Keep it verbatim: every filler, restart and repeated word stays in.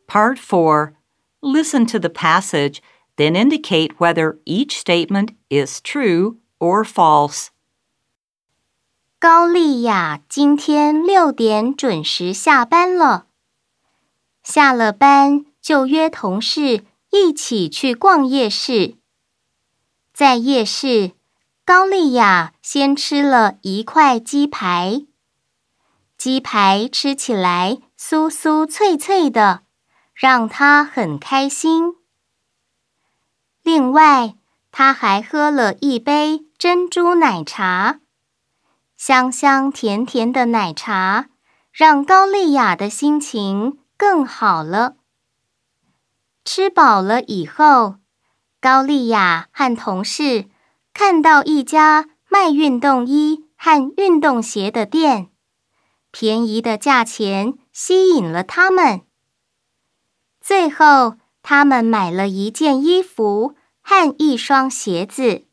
Part four. Listen to the passage, then indicate whether each statement is true or false. 高丽雅今天六点准时下班了。下了班就约同事一起去逛夜市。在夜市，高丽雅先吃了一块鸡排。鸡排吃起来酥酥脆脆的，让她很开心。另外，她还喝了一杯珍珠奶茶。香香甜甜的奶茶，让高丽雅的心情更好了。吃饱了以后，高丽雅和同事看到一家卖运动衣和运动鞋的店，便宜的价钱吸引了他们。最后，他们买了一件衣服和一双鞋子。